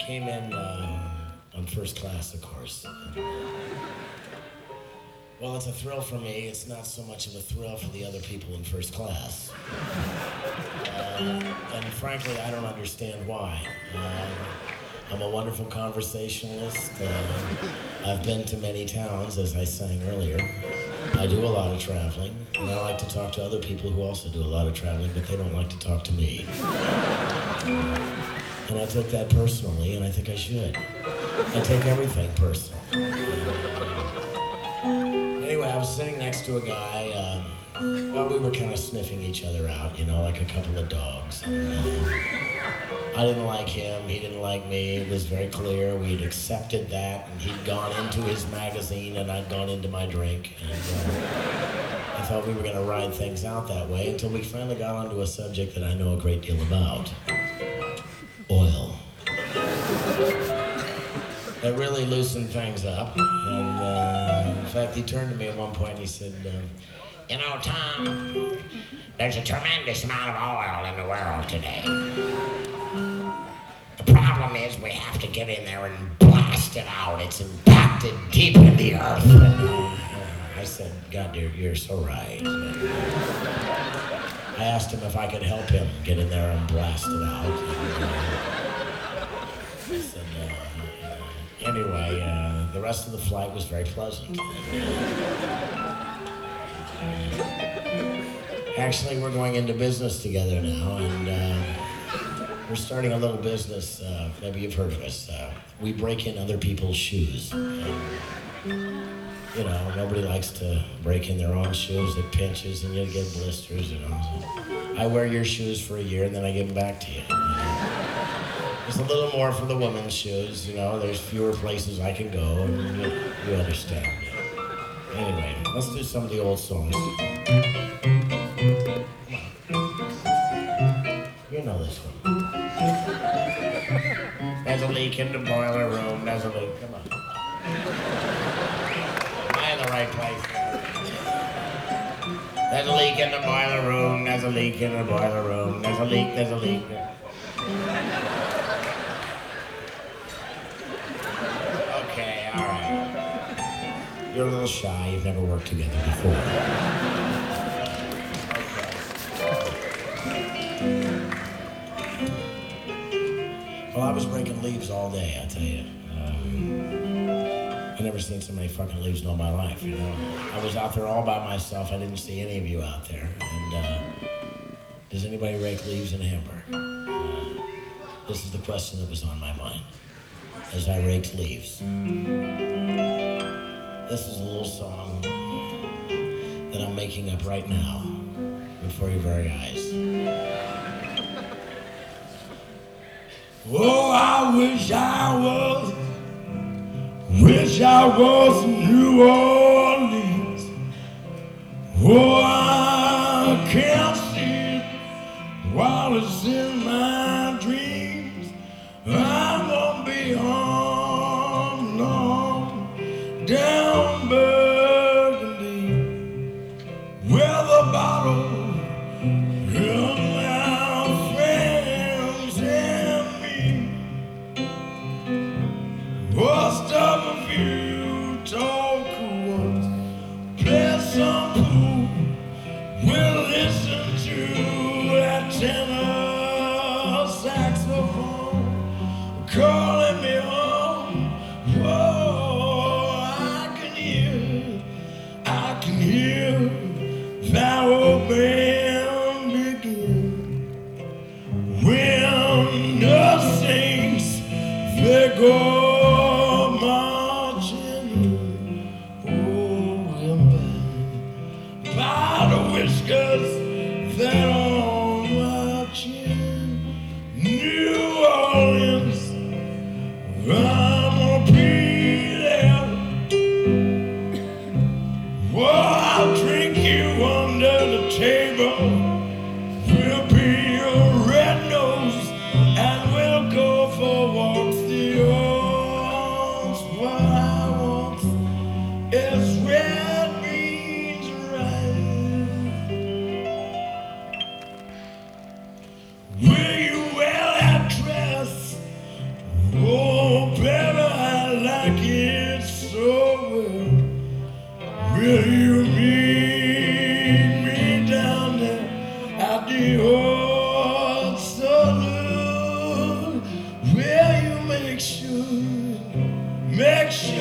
came in on first class, of course. Well, it's a thrill for me. It's not so much of a thrill for the other people in first class. And frankly, I don't understand why. I'm a wonderful conversationalist. I've been to many towns, as I sang earlier. I do a lot of traveling, and I like to talk to other people who also do a lot of traveling, but they don't like to talk to me. And I took that personally, and I think I should. I take everything personal. Anyway, I was sitting next to a guy, well, we were kind of sniffing each other out, you know, like a couple of dogs. I didn't like him, he didn't like me. It was very clear. We'd accepted that, and he'd gone into his magazine, and I'd gone into my drink. And I thought we were going to ride things out that way until we finally got onto a subject that I know a great deal about. Oil. It really loosened things up. And in fact, he turned to me at one point and he said, you know, Tom, there's a tremendous amount of oil in the world today. The problem is we have to get in there and blast it out. It's impacted deep in the earth. I said, God, you're so right. I asked him if I could help him get in there and blast it out. I said, anyway, the rest of the flight was very pleasant. Actually, we're going into business together now, and we're starting a little business. Maybe you've heard of us. We break in other people's shoes. You know, nobody likes to break in their own shoes. It pinches and you get blisters, you know. So I wear your shoes for a year and then I give them back to you. There's a little more for the women's shoes, you know. There's fewer places I can go, and you understand. Anyway, let's do some of the old songs. You know this one. There's a leak in the boiler room. There's a leak. Come on. Am I in the right place? There's a leak in the boiler room. There's a leak in the boiler room. There's a leak. There's a leak. Okay, all right. You're a little shy. You've never worked together before. Well, I was breaking leaves all day, I tell you. I never seen so many fucking leaves in all my life, you know. I was out there all by myself. I didn't see any of you out there. And does anybody rake leaves in Hamburg? This is the question that was on my mind as I raked leaves. This is a little song that I'm making up right now before your very eyes. Oh, I wish I was in New Orleans. Oh, I can't see it while it's in my dreams. I'm gonna be home long down Burgundy, where the bottle stop a few talk ones, play some pool, we'll listen to that tenor saxophone calling me home. Oh, I can hear that old band begin. When the saints, they go whiskers that on my chin. New Orleans, I'm gonna be there. Oh, I'll drink you under the table. We'll be your red nose, and we'll go for walks the make sure